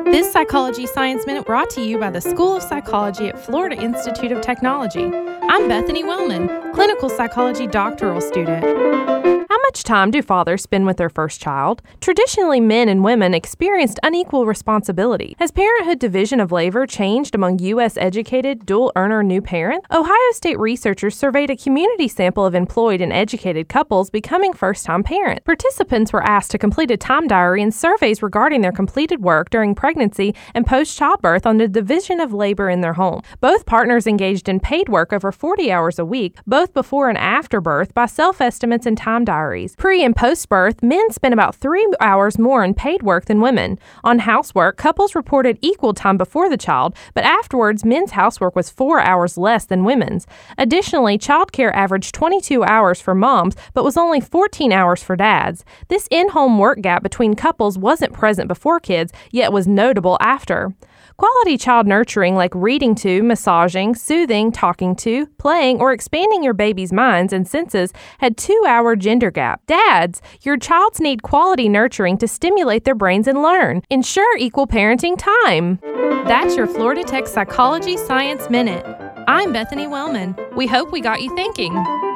This Psychology Science Minute brought to you by the School of Psychology at Florida Institute of Technology. I'm Bethany Wellman, clinical psychology doctoral student. How much time do fathers spend with their first child? Traditionally, men and women experienced unequal responsibility. Has parenthood division of labor changed among U.S.-educated, dual-earner new parents? Ohio State researchers surveyed a community sample of employed and educated couples becoming first-time parents. Participants were asked to complete a time diary and surveys regarding their completed work during pregnancy and post-childbirth on the division of labor in their home. Both partners engaged in paid work over 40 hours a week, both before and after birth, by self-estimates and time diaries. Pre- and post-birth, men spent about 3 hours more in paid work than women. On housework, couples reported equal time before the child, but afterwards, men's housework was 4 hours less than women's. Additionally, childcare averaged 22 hours for moms, but was only 14 hours for dads. This in-home work gap between couples wasn't present before kids, yet was notable after. Quality child nurturing like reading to, massaging, soothing, talking to, playing, or expanding your baby's minds and senses had 2-hour gender gap. Dads, your childs need quality nurturing to stimulate their brains and learn. Ensure equal parenting time. That's your Florida Tech Psychology Science Minute. I'm Bethany Wellman. We hope we got you thinking.